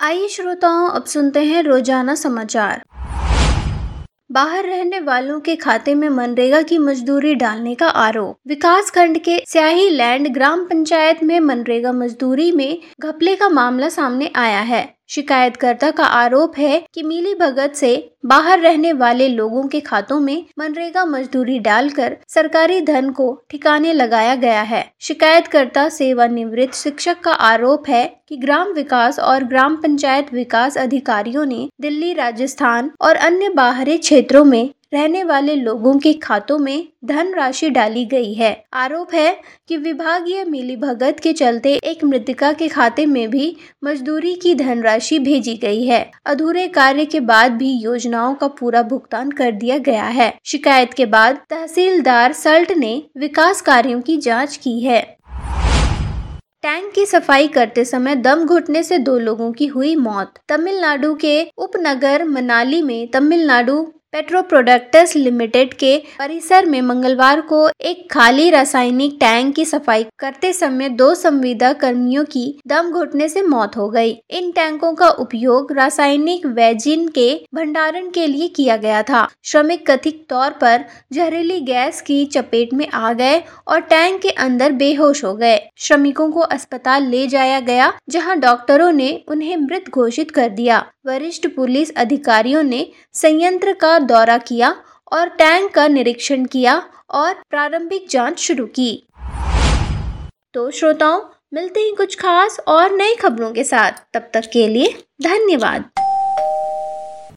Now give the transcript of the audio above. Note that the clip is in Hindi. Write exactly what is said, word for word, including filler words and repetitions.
आइए श्रोताओं, अब सुनते हैं रोजाना समाचार। बाहर रहने वालों के खाते में मनरेगा की मजदूरी डालने का आरोप। विकास खंड के स्याही लैंड ग्राम पंचायत में मनरेगा मजदूरी में घपले का मामला सामने आया है। शिकायतकर्ता का आरोप है कि मिली भगत से बाहर रहने वाले लोगों के खातों में मनरेगा मजदूरी डालकर सरकारी धन को ठिकाने लगाया गया है। शिकायतकर्ता सेवानिवृत्त शिक्षक का आरोप है कि ग्राम विकास और ग्राम पंचायत विकास अधिकारियों ने दिल्ली, राजस्थान और अन्य बाहरी क्षेत्रों में रहने वाले लोगों के खातों में धन राशि डाली गई है। आरोप है कि विभागीय मिलीभगत के चलते एक मृतका के खाते में भी मजदूरी की धनराशि भेजी गई है। अधूरे कार्य के बाद भी योजनाओं का पूरा भुगतान कर दिया गया है। शिकायत के बाद तहसीलदार सल्ट ने विकास कार्यों की जांच की है। टैंक की सफाई करते समय दम घुटने से दो लोगों की हुई मौत। तमिलनाडु के उपनगर मनाली में तमिलनाडु पेट्रो प्रोडक्ट्स लिमिटेड के परिसर में मंगलवार को एक खाली रासायनिक टैंक की सफाई करते समय दो संविदा कर्मियों की दम घुटने से मौत हो गई। इन टैंकों का उपयोग रासायनिक वेजिन के भंडारण के लिए किया गया था। श्रमिक कथित तौर पर जहरीली गैस की चपेट में आ गए और टैंक के अंदर बेहोश हो गए। श्रमिकों को अस्पताल ले जाया गया, जहां डॉक्टरों ने उन्हें मृत घोषित कर दिया। वरिष्ठ पुलिस अधिकारियों ने संयंत्र का दौरा किया और टैंक का निरीक्षण किया और प्रारंभिक जांच शुरू की। तो श्रोताओं, मिलते हैं कुछ खास और नई खबरों के साथ। तब तक के लिए धन्यवाद।